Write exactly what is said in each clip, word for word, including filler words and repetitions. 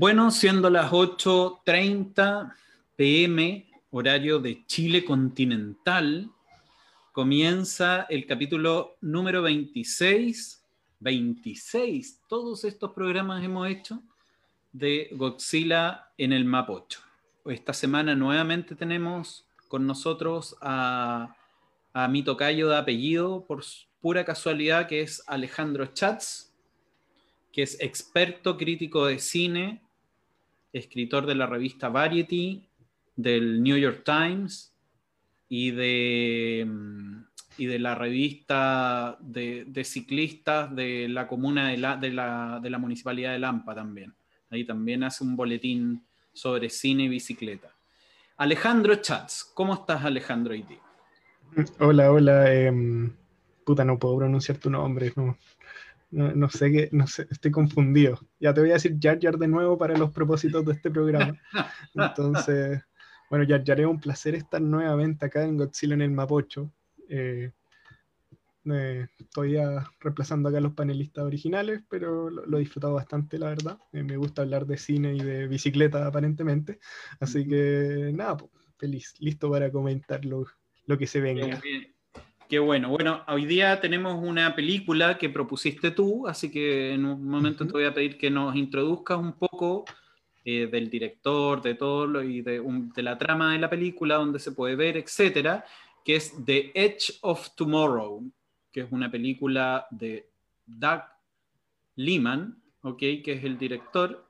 Bueno, siendo las ocho treinta p m, horario de Chile continental, comienza el capítulo número veintiséis. veintiséis, todos estos programas hemos hecho de Godzilla en el Mapocho. Esta semana nuevamente tenemos con nosotros a, a mi tocayo de apellido, por pura casualidad, que es Alejandro Schatz, que es experto crítico de cine, escritor de la revista Variety, del New York Times y de, y de la revista de, de ciclistas de la comuna de la, de, la, de la municipalidad de Lampa también. Ahí también hace un boletín sobre cine y bicicleta. Alejandro Schatz, ¿cómo estás, Alejandro? Hoy día? Hola, hola. Eh, puta, no puedo pronunciar tu nombre. No, no, no sé qué, no sé, estoy confundido. Ya te voy a decir Jar Jar de nuevo para los propósitos de este programa. Entonces, bueno, Jar Jar, es un placer estar nuevamente acá en Godzilla en el Mapocho. Eh, eh, estoy ya reemplazando acá a los panelistas originales, pero lo, lo he disfrutado bastante, la verdad. Eh, me gusta hablar de cine y de bicicleta, aparentemente. Así que, nada, pues, feliz, listo para comentar lo, lo que se venga. Qué, qué bueno. Bueno, hoy día tenemos una película que propusiste tú, así que en un momento Uh-huh. te voy a pedir que nos introduzcas un poco eh, del director, de todo lo, y de, un, de la trama de la película, donde se puede ver, etcétera, que es The Edge of Tomorrow, que es una película de Doug Liman, ¿okay? Que es el director,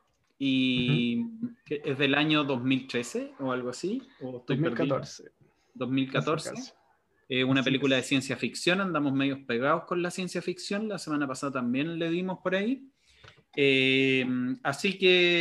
y Uh-huh. que es del año dos mil trece o algo así, o estoy perdido. dos mil catorce. Casi, dos mil catorce. casi. Eh, una Así película de es. ciencia ficción, andamos medios pegados con la ciencia ficción, la semana pasada también le dimos por ahí. Eh, así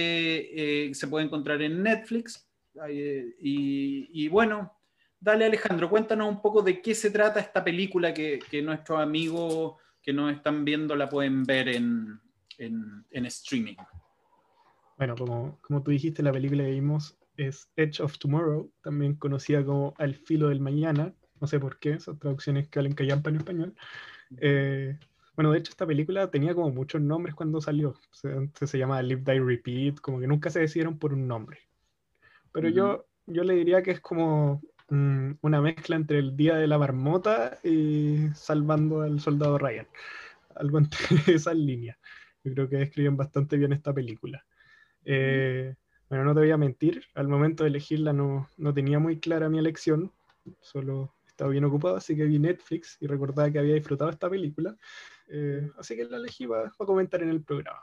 que eh, se puede encontrar en Netflix. Eh, y, y bueno, dale, Alejandro, cuéntanos un poco de qué se trata esta película que, que nuestros amigos que nos están viendo la pueden ver en, en, en streaming. Bueno, como, como tú dijiste, la película que vimos es Edge of Tomorrow, también conocida como Al filo del mañana. No sé por qué, son traducciones que valen callampa en español. Eh, bueno, de hecho, esta película tenía como muchos nombres cuando salió. O sea, antes se llamaba Live, Die, Repeat, como que nunca se decidieron por un nombre. Pero Uh-huh. yo, yo le diría que es como mm, una mezcla entre el Día de la Marmota y Salvando al Soldado Ryan. Algo entre esas líneas. Yo creo que describen bastante bien esta película. Uh-huh. Eh, bueno, no te voy a mentir, al momento de elegirla no, no tenía muy clara mi elección, solo estaba bien ocupado, así que vi Netflix y recordaba que había disfrutado esta película, eh, así que la elegí para, para comentar en el programa.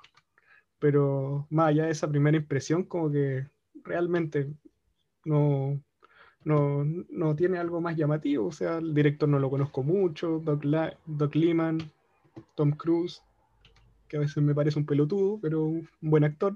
Pero más allá de esa primera impresión, como que realmente no, no, no tiene algo más llamativo, o sea, el director no lo conozco mucho, Doug, La Doug Liman, Tom Cruise, que a veces me parece un pelotudo, pero un buen actor.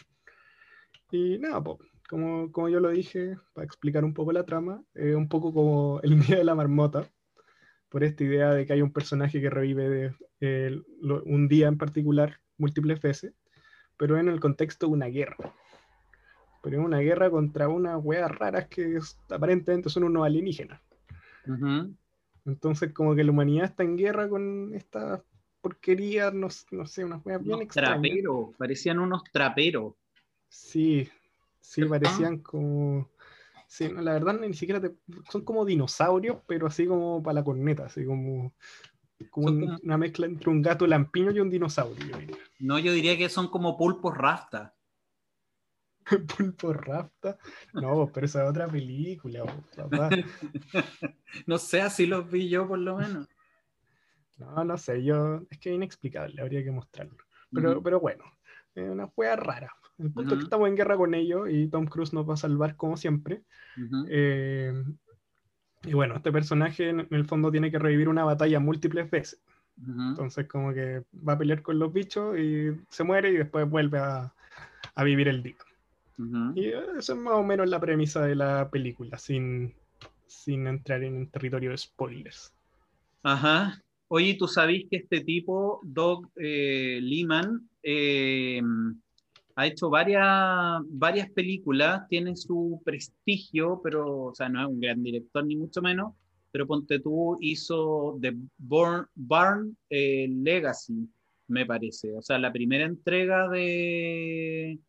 Y nada, po, como, como yo lo dije, para explicar un poco la trama, es un poco como el Día de la Marmota, por esta idea de que hay un personaje que revive de, eh, lo, un día en particular múltiples veces, pero en el contexto de una guerra. Pero es una guerra contra unas weas raras que es, aparentemente son unos alienígenas. Uh-huh. Entonces como que la humanidad está en guerra con estas porquerías, no, no sé, unas weas bien Unos extrañas. traperos, parecían unos traperos. Sí, sí, ¿Cierto? parecían como... Sí, no, la verdad ni siquiera te... son como dinosaurios, pero así como para la corneta, así como, como Son un- como, una mezcla entre un gato lampiño y un dinosaurio. Yo diría. no, yo diría que son como pulpos rasta. Pulpo Rafta. No, pero esa es otra película, papá. No sé, así los vi yo por lo menos. No, no sé, yo... Es que es inexplicable, habría que mostrarlo. Pero, Uh-huh. pero bueno, es una juega rara. El punto es que Uh-huh. estamos en guerra con ellos y Tom Cruise nos va a salvar como siempre. Uh-huh. Eh, y bueno, este personaje en el fondo tiene que revivir una batalla múltiples veces. Uh-huh. Entonces como que va a pelear con los bichos y se muere y después vuelve a, a vivir el día. Uh-huh. Y eso es más o menos la premisa de la película, sin, sin entrar en un territorio de spoilers. Ajá. Oye, ¿tú sabés que este tipo, Doug eh, Liman, eh, ha hecho varias, varias películas, tiene su prestigio, pero, o sea, no es un gran director ni mucho menos, pero ponte tú, hizo The Born, Barn eh, Legacy, me parece. O sea, la primera entrega de,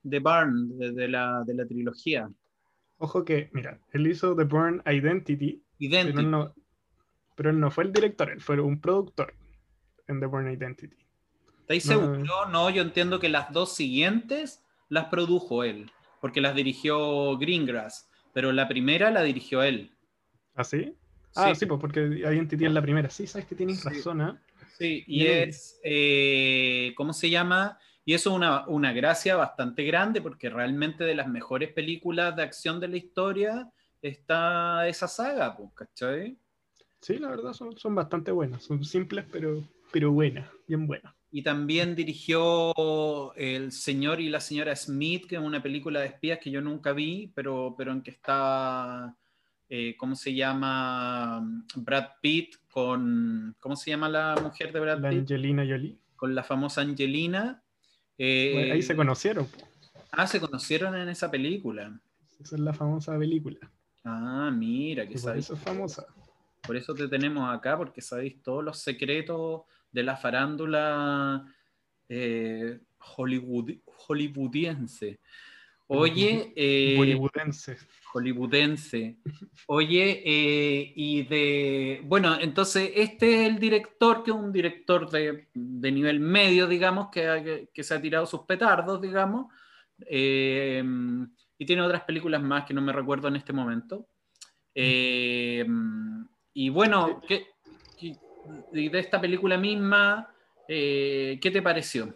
The Burn, de, de la, de la trilogía. Ojo que, mira, él hizo The Bourne Identity, pero Idéntico. él no, pero él no fue el director, él fue un productor en The Bourne Identity. ¿Estáis seguros? No, No, yo entiendo que las dos siguientes las produjo él, porque las dirigió Greengrass, pero la primera la dirigió él. ¿ah, sí? Ah, Sí, sí, pues porque Identity es la primera. Sí, sabes que tienes sí, razón, ¿ah? sí, y Bien ahí. es, eh, ¿cómo se llama? Y eso es una, una gracia bastante grande, porque realmente de las mejores películas de acción de la historia está esa saga, pues, ¿cachai? Sí, la verdad son, son bastante buenas. Son simples, pero, pero buenas, bien buenas. Y también dirigió El señor y la señora Smith, que es una película de espías que yo nunca vi, pero, pero en que está, eh, ¿cómo se llama? Brad Pitt con, ¿cómo se llama la mujer de Brad La Pitt? Angelina Jolie. Con la famosa Angelina. Bueno, ahí se Eh, conocieron, po. ah, se conocieron en esa película. Esa es la famosa película. Ah, mira, que Y por sabéis. eso es famosa. Por eso te tenemos acá, porque sabéis todos los secretos de la farándula eh, Hollywood, hollywoodiense. Bollywood- Oye, eh, Bollywoodense. hollywoodense. Oye, eh, y de. Bueno, entonces este es el director, que es un director de, de nivel medio, digamos, que, que se ha tirado sus petardos, digamos. eh, y tiene otras películas más que no me recuerdo en este momento. Eh, y Sí. bueno, ¿qué, qué- y de esta película misma, eh, ¿qué te pareció?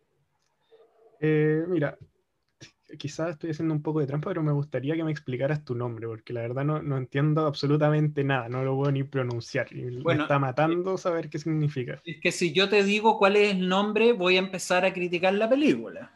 Eh, mira, quizás estoy haciendo un poco de trampa, pero me gustaría que me explicaras tu nombre, porque la verdad no, no entiendo absolutamente nada, no lo puedo ni pronunciar. Y me Bueno, está matando saber qué significa. es que si yo te digo cuál es el nombre, voy a empezar a criticar la película.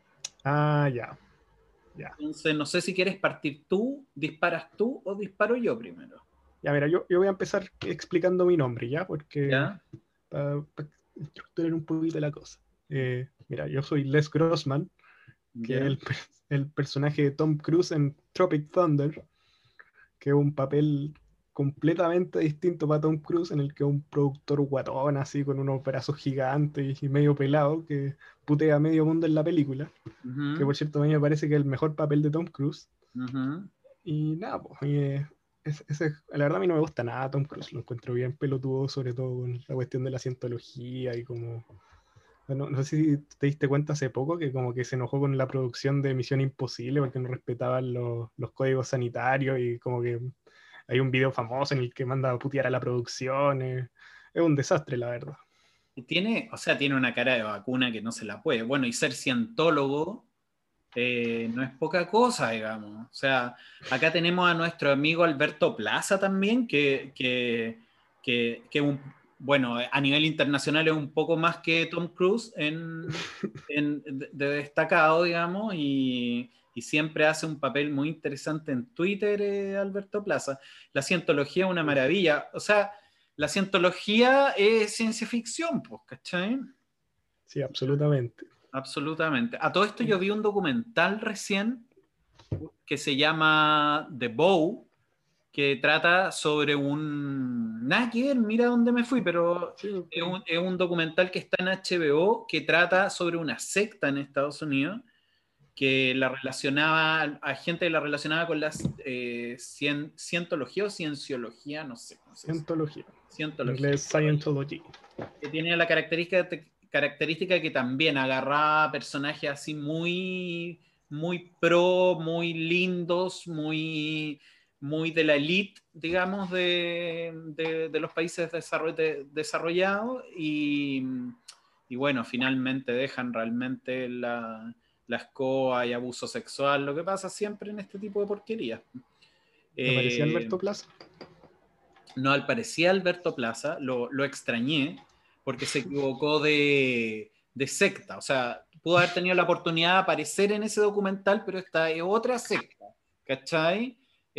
Ah, ya, ya. Entonces, no sé si quieres partir tú, disparas tú o disparo yo primero. Ya, mira, yo, yo voy a empezar explicando mi nombre, ¿ya? Porque ¿Ya? para estructurar un poquito la cosa. Eh, mira, yo soy Les Grossman, que es ¿Ya? el, el personaje de Tom Cruise en Tropic Thunder, que es un papel completamente distinto para Tom Cruise, en el que es un productor guatón, así con unos brazos gigantes y medio pelado, que putea a medio mundo en la película, que Ujú, por cierto a mí me parece que es el mejor papel de Tom Cruise. ujú. Y nada, pues, a mí, eh, es- ese- la verdad a mí no me gusta nada Tom Cruise, lo encuentro bien pelotudo, sobre todo con la cuestión de la cientología y como... No, no sé si te diste cuenta hace poco que como que se enojó con la producción de Misión Imposible porque no respetaban los, los códigos sanitarios y como que hay un video famoso en el que manda a putear a la producción. eh, Es un desastre, la verdad. Y tiene, o sea, tiene una cara de vacuna que no se la puede. Bueno, y ser cientólogo eh, no es poca cosa, digamos. O sea, acá tenemos a nuestro amigo Alberto Plaza también, que, que, que, que un, bueno, a nivel internacional es un poco más que Tom Cruise en, en- de, de destacado, digamos, y, y siempre hace un papel muy interesante en Twitter, eh, Alberto Plaza. La cientología es una Sí, maravilla. O sea, la cientología es ciencia ficción, pues, ¿cachai? sí, absolutamente. Absolutamente. A todo esto yo vi un documental recién que se llama The Bow, que trata sobre un... Nada que ver, mira dónde me fui, pero Sí, es porque- un, es un documental que está en H B O que trata sobre una secta en Estados Unidos que la relacionaba, a gente que la relacionaba con la eh, cien, cientología o cienciología, no sé cómo se dice. Cientología. En Cientología. inglés, Scientology. Que tiene la característica, característica que también agarraba personajes así muy, muy pro, muy lindos, muy, muy de la elite, digamos, de, de, de los países desarroll, de, desarrollados y, y, bueno, finalmente dejan realmente la, la escoba y abuso sexual, lo que pasa siempre en este tipo de porquerías. ¿Te parecía Eh, Alberto Plaza? no, al parecía Alberto Plaza, lo, lo extrañé porque se equivocó de, de secta. O sea, pudo haber tenido la oportunidad de aparecer en ese documental, pero esta es otra secta, ¿cachai?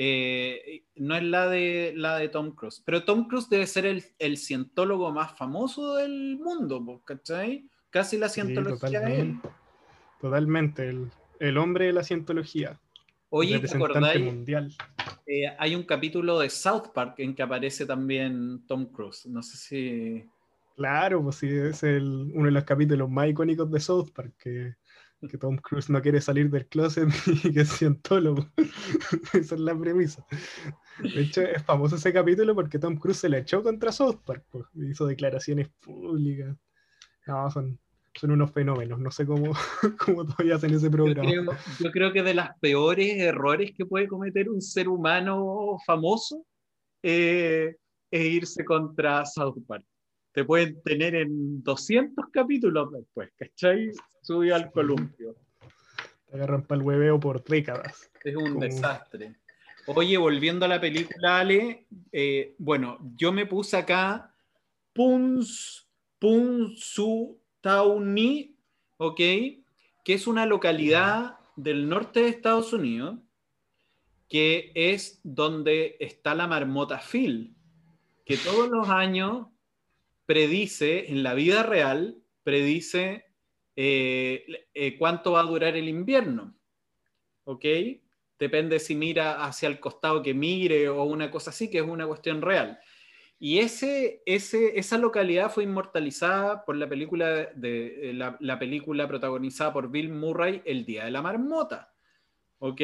Eh, no es la de, la de Tom Cruise. Pero Tom Cruise debe ser el, el cientólogo más famoso del mundo, po, ¿cachai? Casi la Sí, cientología de él. totalmente. Totalmente. El, el hombre de la cientología. El Oye, ¿te representante acordáis? mundial. Eh, hay un capítulo de South Park en que aparece también Tom Cruise. No sé si... Claro, pues sí, es el, uno de los capítulos más icónicos de South Park, que que Tom Cruise no quiere salir del closet y que es cientólogo. Esa es la premisa. De hecho, es famoso ese capítulo porque Tom Cruise se le echó contra South Park, pues, hizo declaraciones públicas. No, son, son unos fenómenos, no sé cómo, cómo todavía hacen ese Yo programa. creo, yo creo que de los peores errores que puede cometer un ser humano famoso eh, es irse contra South Park. Te pueden tener en doscientos capítulos después, ¿cachai? Subió al Sí, columpio. te agarran para el hueveo por décadas. Es un Como... desastre. Oye, volviendo a la película, Ale, eh, bueno, yo me puse acá Puns, Punxsutawney, ¿ok? Que es una localidad del norte de Estados Unidos, que es donde está la marmota Phil, que todos los años predice, en la vida real, predice eh, eh, cuánto va a durar el invierno, ¿ok? Depende si mira hacia el costado que mire o una cosa así, que es una cuestión real. Y ese, ese, esa localidad fue inmortalizada por la película, de, de la, la, película protagonizada por Bill Murray, El Día de la Marmota, ¿ok?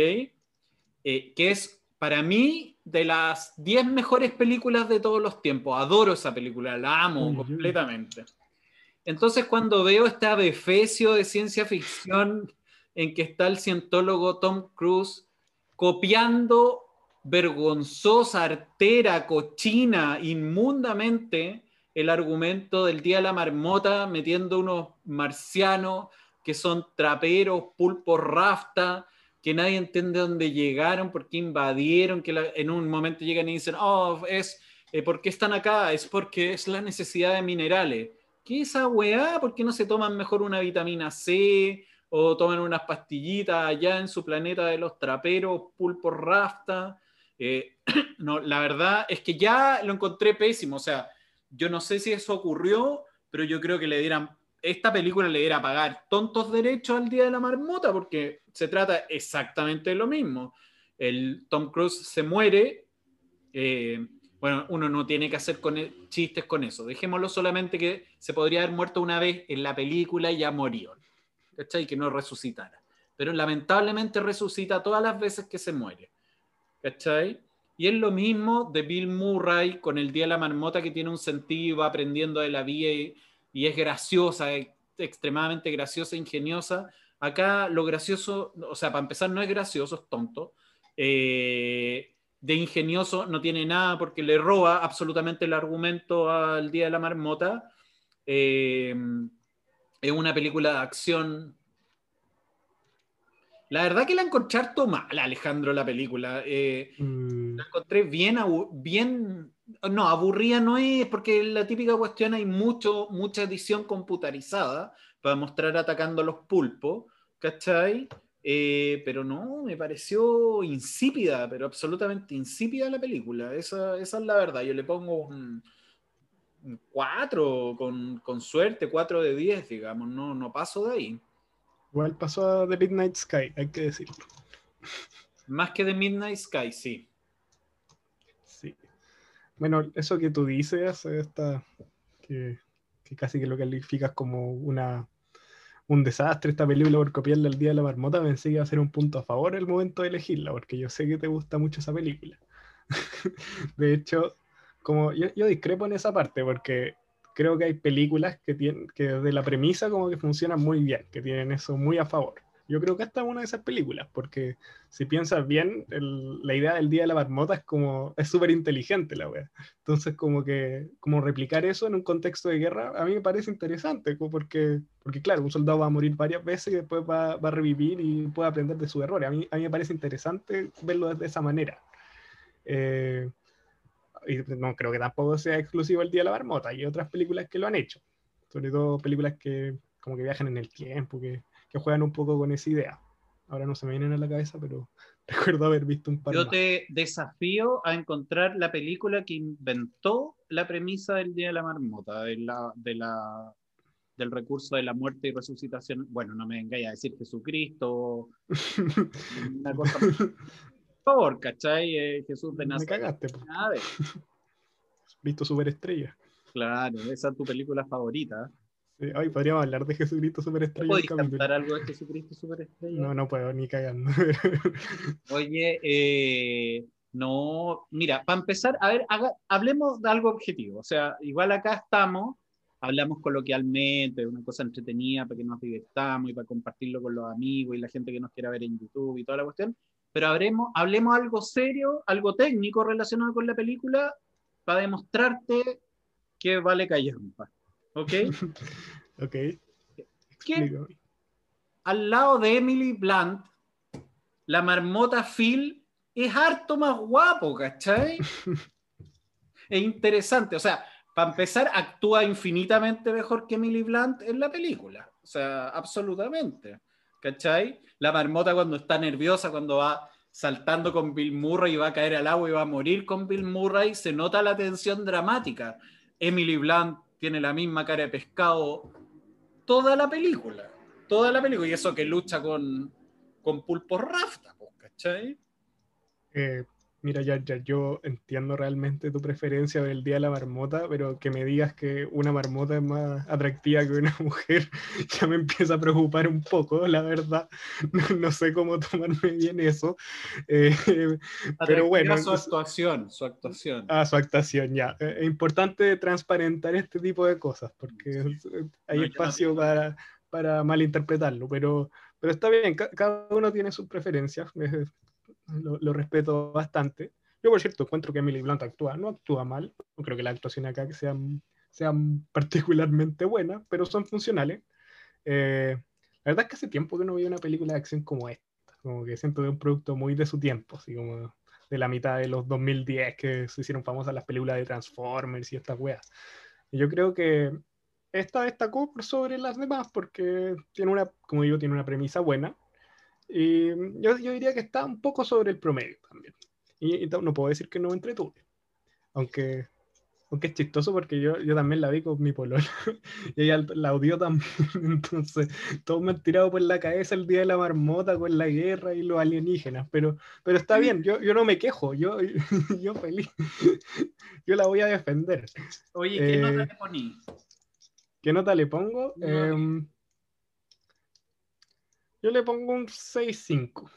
Eh, que es para mí de las diez mejores películas de todos los tiempos. Adoro esa película, la amo Uy, uy. completamente. Entonces cuando veo este adefesio de ciencia ficción en que está el cientólogo Tom Cruise copiando vergonzosa, artera, cochina, inmundamente el argumento del Día de la Marmota, metiendo unos marcianos que son traperos, pulpos rafta, que nadie entiende dónde llegaron, por qué invadieron, que la, en un momento llegan y dicen, oh, es, eh, ¿por qué están acá? Es porque es la necesidad de minerales. ¿Qué es esa weá? ¿Por qué no se toman mejor una vitamina C o toman unas pastillitas allá en su planeta de los traperos, pulpos rafta? Eh, no, la verdad es que ya lo encontré pésimo. O sea, yo no sé si eso ocurrió, pero yo creo que le dieran, esta película le diera a pagar tontos derechos al Día de la Marmota, porque se trata exactamente de lo mismo. El Tom Cruise se muere. Eh, bueno, uno no tiene que hacer con el, chistes con eso. Dejémoslo solamente que se podría haber muerto una vez en la película y ya murió. ¿Cachai? Que no resucitara. Pero lamentablemente resucita todas las veces que se muere. ¿Cachai? Y es lo mismo de Bill Murray con el Día de la Marmota, que tiene un sentido, va aprendiendo de la vida y, y es graciosa, es extremadamente graciosa, ingeniosa. Acá lo gracioso, o sea, para empezar no es gracioso, es tonto. Eh, de ingenioso no tiene nada porque le roba absolutamente el argumento al Día de la Marmota. Eh, es una película de acción. La verdad que la encontré harto mal, Alejandro, la película. Eh, Mm, la encontré bien, bien, no, aburrida no es, porque la típica cuestión hay mucho, mucha edición computarizada para mostrar atacando a los pulpos, ¿cachai? Eh, pero no, me pareció insípida, pero absolutamente insípida la película. Esa, esa es la verdad. Yo le pongo un, un cuatro, con, con suerte, cuatro de diez, digamos, no, no paso de ahí. igual pasó a The Midnight Sky, hay que decirlo. Más que de Midnight Sky, sí. Sí. Bueno, eso que tú dices, esta, que, que casi que lo calificas como una, un desastre esta película por copiarle al Día de la Marmota, pensé que iba a ser un punto a favor el momento de elegirla, porque yo sé que te gusta mucho esa película. De hecho, como yo, yo discrepo en esa parte, porque creo que hay películas que tienen, que desde la premisa como que funcionan muy bien, que tienen eso muy a favor. Yo creo que esta es una de esas películas, porque si piensas bien, el, la idea del Día de la Marmota es como, es súper inteligente la wea. Entonces, como que, como replicar eso en un contexto de guerra, a mí me parece interesante, porque, porque claro, un soldado va a morir varias veces y después va, va a revivir y puede aprender de sus errores. A mí, a mí me parece interesante verlo de esa manera. Eh, y no creo que tampoco sea exclusivo el Día de la Marmota, hay otras películas que lo han hecho, sobre todo películas que como que viajan en el tiempo, que, que juegan un poco con esa idea. Ahora no se me vienen a la cabeza, pero recuerdo haber visto un par Yo más. te desafío a encontrar la película que inventó la premisa del Día de la Marmota, de la, de la, del recurso de la muerte y resucitación. Bueno, no me vengáis a decir Jesucristo, una cosa, por favor, ¿cachai? Eh, Jesús de Me Nazaret. cagaste, po. Nada de, Visto Superestrella. claro, esa es tu película favorita. Sí, hoy podríamos hablar de Jesucristo Superestrella en el ¿Podéis capítulo. cantar algo de Jesucristo Superestrella? No, no puedo, ni cagando. Oye, eh, no, mira, para empezar, a ver, haga- hablemos de algo objetivo. O sea, igual acá estamos, hablamos coloquialmente, una cosa entretenida para que nos divirtamos y para compartirlo con los amigos y la gente que nos quiera ver en YouTube y toda la cuestión. Pero hablemos, hablemos algo serio, algo técnico relacionado con la película para demostrarte que vale callampa. ¿Ok? Ok, Que explícame. al lado de Emily Blunt, la marmota Phil es harto más guapo, ¿cachai? Es interesante, o sea, para empezar, actúa infinitamente mejor que Emily Blunt en la película, o sea, absolutamente, ¿cachai? La marmota cuando está nerviosa, cuando va saltando con Bill Murray y va a caer al agua y va a morir con Bill Murray, se nota la tensión dramática. Emily Blunt tiene la misma cara de pescado toda la película, toda la película, y eso que lucha con, con pulpos rafta, ¿cachai? Eh, mira, ya, ya, yo entiendo realmente tu preferencia del Día de la Marmota, pero que me digas que una marmota es más atractiva que una mujer, ya me empieza a preocupar un poco, la verdad. No, no sé cómo tomarme bien eso. Eh, pero Atractiva bueno, su es- actuación, su actuación. a su actuación ya. Eh, Es importante transparentar este tipo de cosas, porque es- hay No, yo no espacio tengo... para, para malinterpretarlo, pero, pero está bien, ca- cada uno tiene sus preferencias. eh, lo, lo respeto bastante. Yo, por cierto, encuentro que Emily Blunt actúa, no actúa mal, no creo que las actuaciones acá que sean, sean particularmente buenas, pero son funcionales. Eh, la verdad es que hace tiempo que no veo una película de acción como esta, como que siento que es un producto muy de su tiempo, así como de la mitad de los dos mil diez que se hicieron famosas las películas de Transformers y estas weas. Y yo creo que esta destacó por sobre las demás porque tiene una, como digo, tiene una premisa buena, y yo, yo diría que está un poco sobre el promedio también. Y, y no puedo decir que no me entretuve. Aunque, aunque es chistoso porque yo, yo también la vi con mi pololo. Y ella la odió también. Entonces, todos me han tirado por la cabeza el día de la marmota con la guerra y los alienígenas. Pero, pero está bien, yo, yo no me quejo. Yo, yo feliz. Yo la voy a defender. Oye, ¿qué nota Eh, le poní? ¿Qué nota le pongo? Uno a diez. Eh, yo le pongo un seis cinco.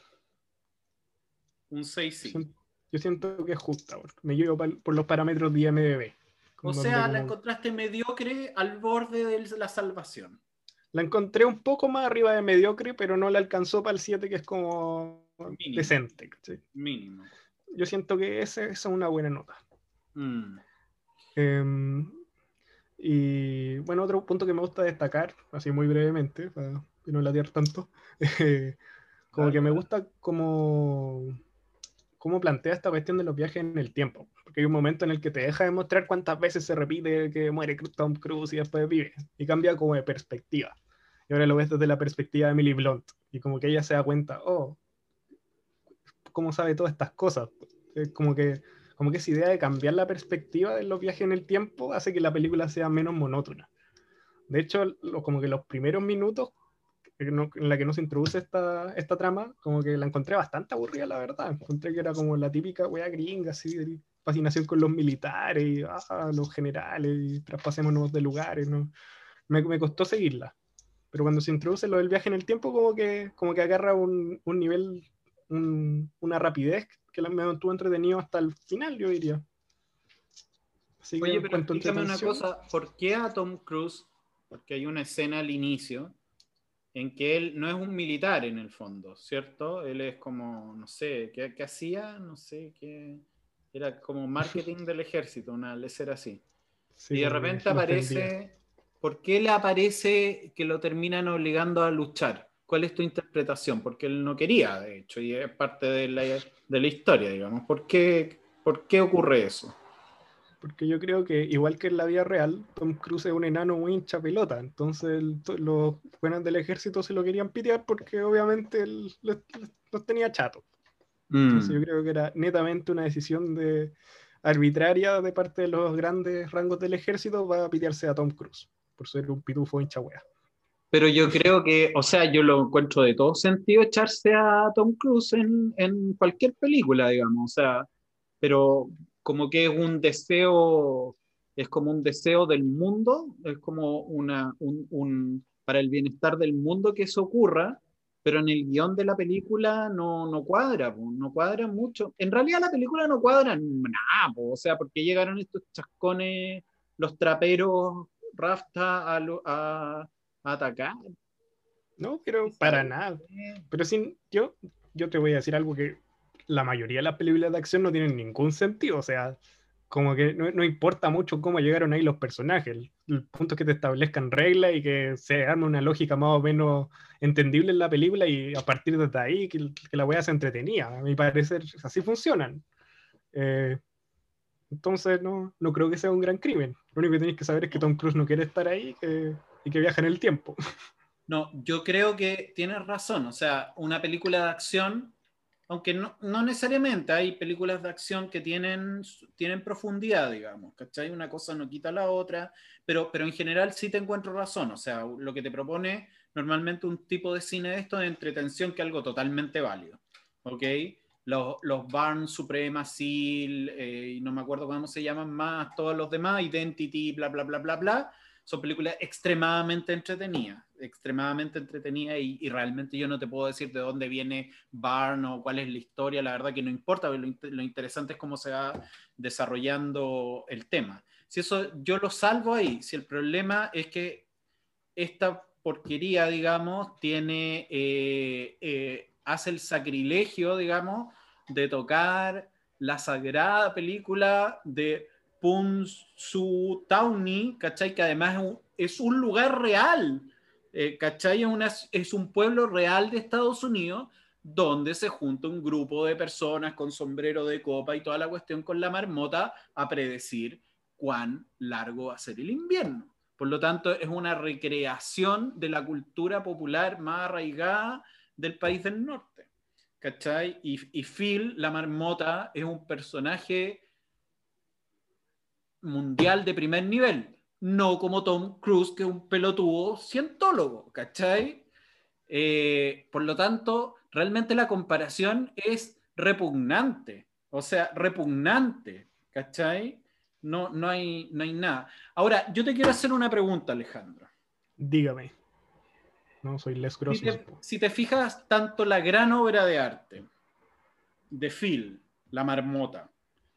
Un seis cinco. Sien- Yo siento que es justa, porque me llevo pal- por los parámetros de I M D B, O con donde sea, la como encontraste mediocre al borde de la salvación. la encontré un poco más arriba de mediocre, pero no la alcanzó para el siete, que es como Mínimo, decente, ¿cachai? mínimo. Yo siento que ese- esa es una buena nota. Mm. Em, y bueno, otro punto que me gusta destacar, así muy brevemente, para no latear tanto, eh, como que Dale, me dale. gusta como cómo plantea esta cuestión de los viajes en el tiempo. Porque hay un momento en el que te deja de mostrar cuántas veces se repite que muere Tom Cruise y después vive. Y cambia como de perspectiva. Y ahora lo ves desde la perspectiva de Emily Blunt. Y como que ella se da cuenta, oh, ¿cómo sabe todas estas cosas? Es como que, como que esa idea de cambiar la perspectiva de los viajes en el tiempo hace que la película sea menos monótona. De hecho, lo, como que los primeros minutos en la que nos introduce esta, esta trama, como que la encontré bastante aburrida, la verdad. Encontré que era como la típica wea gringa, así, de fascinación con los militares, y, ah, los generales, y traspasémonos de lugares, ¿no? Me, me costó seguirla. Pero cuando se introduce lo del viaje en el tiempo, como que, como que agarra un, un nivel, un, una rapidez que me mantuvo entretenido hasta el final, yo diría. Así que Oye, en pero cuanto a explícame una entretención, cosa. ¿Por qué a Tom Cruise? Porque hay una escena al inicio en que él no es un militar en el fondo, ¿cierto? Él es como, no sé, ¿qué, qué hacía? No sé, qué... Era como marketing del ejército, una lecera así. sí, Y de como que repente los vendía. aparece, ¿por qué le aparece que lo terminan obligando a luchar? ¿Cuál es tu interpretación? Porque él no quería, de hecho, y es parte de la, de la historia, digamos. ¿Por qué, por qué ocurre eso? Porque yo creo que, igual que en la vida real, Tom Cruise es un enano muy hincha pelota. Entonces, el- to- los buenos del ejército se lo querían pitear porque obviamente él los, los tenía chato. Entonces, yo Mm. creo que era netamente una decisión de, arbitraria de parte de los grandes rangos del ejército para pitearse a Tom Cruise por ser un pitufo hincha wea. Pero yo creo que, o sea, yo lo encuentro de todo sentido echarse a Tom Cruise en, en cualquier película, digamos, o sea, pero como que es un deseo es como un deseo del mundo, es como una, un, un, para el bienestar del mundo que eso ocurra, pero en el guión de la película no, no cuadra, po, no cuadra mucho. En realidad la película no cuadra nada, po, o sea, porque llegaron estos chascones, los traperos Rafta a, lo, a, a atacar. No, pero para ¿Sabes? nada. Pero sin, yo, yo te voy a decir algo que la mayoría de las películas de acción no tienen ningún sentido. O sea, como que no, no importa mucho cómo llegaron ahí los personajes. El, el punto es que te establezcan reglas y que se arme una lógica más o menos entendible en la película y a partir de ahí que, que la wea se entretenía. A mi parecer, así funcionan. Eh, entonces, no, no creo que sea un gran crimen. Lo único que tenéis que saber es que Tom Cruise no quiere estar ahí que, y que viaja en el tiempo. No, yo creo que tienes razón. O sea, una película de acción, aunque no, no necesariamente, hay películas de acción que tienen, tienen profundidad, digamos, ¿cachai? Una cosa no quita la otra, pero, pero en general sí te encuentro razón. O sea, lo que te propone normalmente un tipo de cine de esto de entretención que es algo totalmente válido, ¿ok? Los, los Bourne Supremacy, eh, y no me acuerdo cómo se llaman más, todos los demás, Identity, bla, bla, bla, bla, bla, son películas extremadamente entretenidas, extremadamente entretenidas y, y realmente yo no te puedo decir de dónde viene Barn o cuál es la historia, la verdad que no importa, lo, lo interesante es cómo se va desarrollando el tema. Si eso yo lo salvo ahí, si el problema es que esta porquería, digamos, tiene, eh, eh, hace el sacrilegio, digamos, de tocar la sagrada película de Punxsutawney, ¿cachai? Que además es un, es un lugar real, eh, ¿cachai? Es, una, es un pueblo real de Estados Unidos donde se junta un grupo de personas con sombrero de copa y toda la cuestión con la marmota a predecir cuán largo va a ser el invierno. Por lo tanto, es una recreación de la cultura popular más arraigada del país del norte. ¿Cachai? Y, y Phil, la marmota, es un personaje mundial de primer nivel. No como Tom Cruise, que es un pelotudo cientólogo. ¿Cachai? Eh, por lo tanto, realmente la comparación es repugnante. O sea, repugnante. ¿Cachai? No, no, hay, no hay nada. Ahora, yo te quiero hacer una pregunta, Alejandro. Dígame. No, soy Les Si Grossman. te, si te fijas, tanto la gran obra de arte de Phil, La Marmota,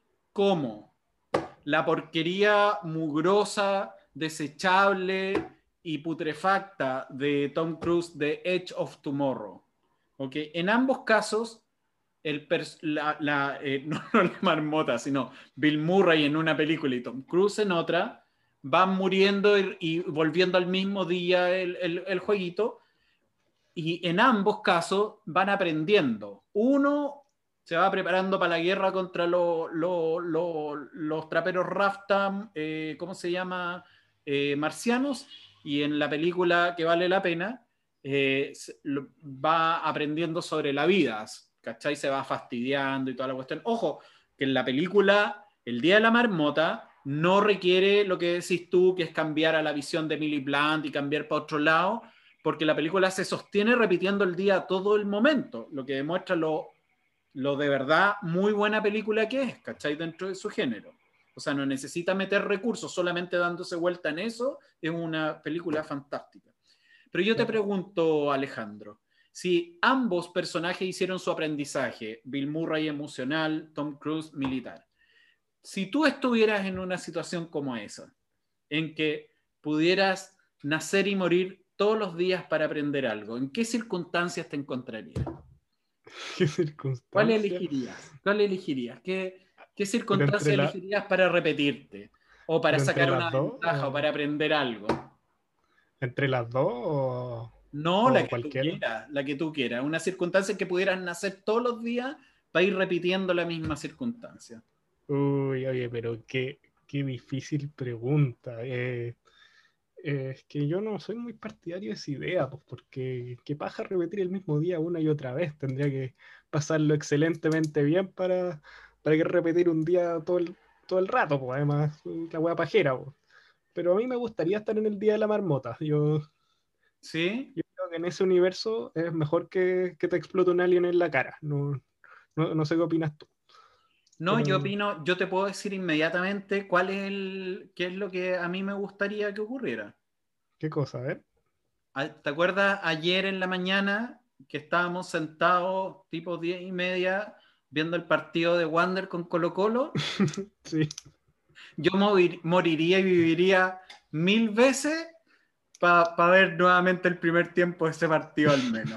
como la porquería mugrosa, desechable y putrefacta de Tom Cruise de Edge of Tomorrow. ¿Okay? En ambos casos, el la, la, eh, no, no la marmota, sino Bill Murray en una película y Tom Cruise en otra, van muriendo y, y volviendo al mismo día el, el, el jueguito. Y en ambos casos van aprendiendo. Uno se va preparando para la guerra contra lo, lo, lo, los traperos Rafta, eh, ¿cómo se llama? Eh, marcianos. Y en la película que vale la pena, eh, va aprendiendo sobre la vida, ¿cachai? Se va fastidiando y toda la cuestión. Ojo, que en la película El Día de la Marmota no requiere lo que decís tú, que es cambiar a la visión de Emily Blunt y cambiar para otro lado, porque la película se sostiene repitiendo el día todo el momento, lo que demuestra lo, lo de verdad muy buena película que es, ¿cachai? Dentro de su género. O sea, no necesita meter recursos, solamente dándose vuelta en eso, es una película fantástica. Pero yo te pregunto, Alejandro, si ambos personajes hicieron su aprendizaje, Bill Murray emocional, Tom Cruise militar, si tú estuvieras en una situación como esa, en que pudieras nacer y morir todos los días para aprender algo, ¿en qué circunstancias te encontrarías? ¿Qué ¿Cuál circunstancia? elegirías? ¿Cuál elegirías? ¿Qué, qué Pero entre, circunstancias la, elegirías para repetirte? ¿O para pero entre sacar una las dos, ventaja o o, para aprender algo? entre las dos o, No, la o que tú cualquiera. quieras, la que tú quieras. Una circunstancia en que pudieras nacer todos los días para ir repitiendo la misma circunstancia. Uy, oye, pero qué, qué difícil pregunta. Eh, eh, es que yo no soy muy partidario de esa idea, pues, porque qué paja repetir el mismo día una y otra vez. Tendría que pasarlo excelentemente bien para, para que repetir un día todo el, todo el rato, pues, además, la wea pajera, pues. Pero a mí me gustaría estar en el Día de la Marmota. Yo, ¿Sí? yo creo que en ese universo es mejor que, que te explote un alien en la cara. No, no, no sé qué opinas tú. No, Pero, yo opino, yo te puedo decir inmediatamente cuál es el, qué es lo que a mí me gustaría que ocurriera. ¿qué cosa? A ver. Ah, ¿te acuerdas ayer en la mañana que estábamos sentados tipo diez y media viendo el partido de Wander con Colo Colo? Sí. Yo morir- moriría y viviría mil veces para pa ver nuevamente el primer tiempo de ese partido al menos.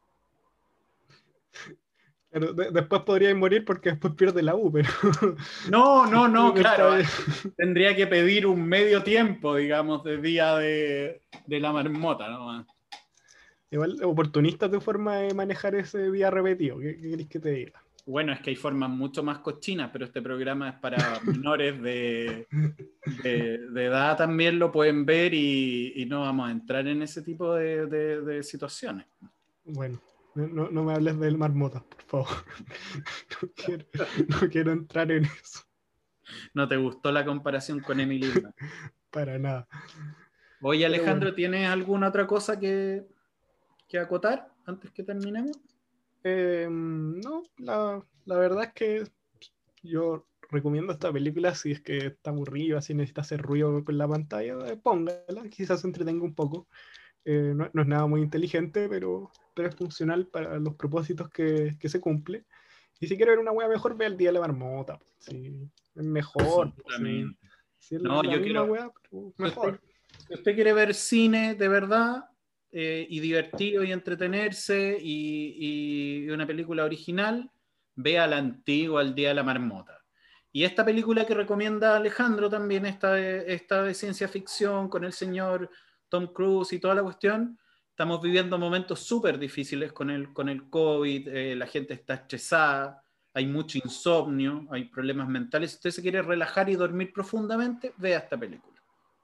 Pero de- después podríais morir porque después pierde la U, pero No, no, no, está claro. bien. Tendría que pedir un medio tiempo, digamos, de día de, de la marmota, ¿no? Igual oportunista tu forma de manejar ese día repetido. ¿Qué, qué querés que te diga? Bueno, es que hay formas mucho más cochinas, pero este programa es para menores de, de, de edad también lo pueden ver y, y no vamos a entrar en ese tipo de, de, de situaciones. Bueno, no, no me hables del marmota, por favor. No quiero, no quiero entrar en eso. ¿No te gustó la comparación con Emily Blunt? Para nada. Oye, Pero bueno. Alejandro, ¿tienes alguna otra cosa que, que acotar antes que terminemos? Eh, no, la, la verdad es que yo recomiendo esta película si es que está aburrido, si necesita hacer ruido con la pantalla, eh, póngala, quizás se entretenga un poco. Eh, no, no es nada muy inteligente, pero, pero es funcional para los propósitos que, que se cumple. Y si quiere ver una wea mejor, ve el Día de la Marmota. Si es mejor, pues, si, Absolutamente. si es la, No, la yo misma quiero, wea, pero si usted, mejor. si usted quiere ver cine de verdad eh, y divertido y entretenerse y, y una película original, vea la antigua El Día de la Marmota. Y esta película que recomienda Alejandro también, esta de, esta de ciencia ficción con el señor Tom Cruise y toda la cuestión, estamos viviendo momentos súper difíciles con el, con el COVID, eh, la gente está estresada, hay mucho insomnio, hay problemas mentales. Si usted se quiere relajar y dormir profundamente, vea esta película.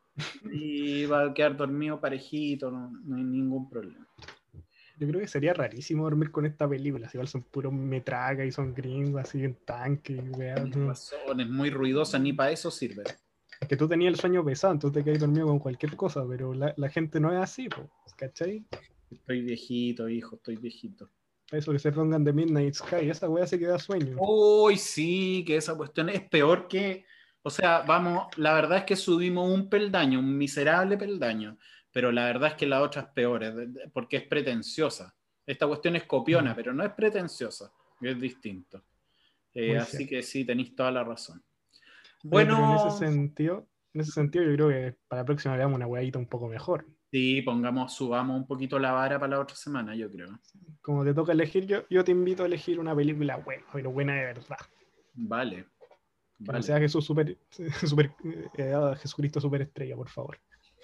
Y va a quedar dormido parejito, no, no hay ningún problema. Yo creo que sería rarísimo dormir con esta película. Si igual son puros metracas y son gringos, así en tanque. Y wea, Tienes no. razón, es muy ruidosa, ni para eso sirve. Es que tú tenías el sueño pesado, entonces te quedas dormido con cualquier cosa, pero la, la gente no es así, po, ¿cachai? Estoy viejito, hijo, estoy viejito. Eso que se pongan de Midnight Sky, esa wea se queda sueño. Uy, sí, que esa cuestión es peor que, o sea, vamos, la verdad es que subimos un peldaño, un miserable peldaño, pero la verdad es que la otra es peor, es de- porque es pretenciosa. Esta cuestión es copiona, Mm, pero no es pretenciosa, es distinto. Eh, muy así cierto. que sí, tenéis toda la razón. Oye, pero en ese Bueno, sentido, en ese sentido yo creo que para la próxima veamos una weadita un poco mejor. sí, pongamos, subamos un poquito la vara para la otra semana, yo creo. Como te toca elegir, yo, yo te invito a elegir una película buena, pero buena de verdad. Vale, Que no vale. sea Jesús super, super eh, ah, Jesucristo superestrella, por favor.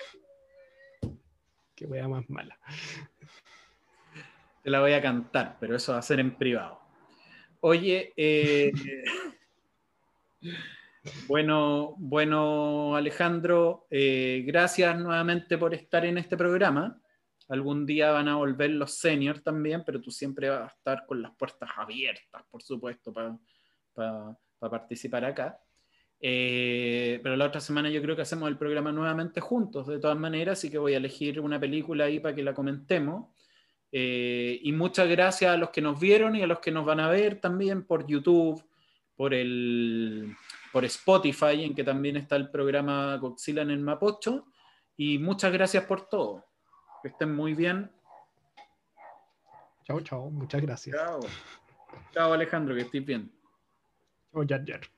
Qué wea más mala. Te la voy a cantar, pero eso va a ser en privado. Oye, eh, bueno, bueno, Alejandro, eh, gracias nuevamente por estar en este programa. Algún día van a volver los seniors también, pero tú siempre vas a estar con las puertas abiertas, por supuesto, para pa, pa participar acá. Eh, pero la otra semana yo creo que hacemos el programa nuevamente juntos, de todas maneras, así que voy a elegir una película ahí para que la comentemos. Eh, y muchas gracias a los que nos vieron y a los que nos van a ver también por YouTube, por, el, por Spotify, en que también está el programa Godzilla en el Mapocho. Y muchas gracias por todo. Que estén muy bien. Chao, chao, muchas gracias. Chao. Chao, Alejandro, que estés bien. Chao, Jar Jar.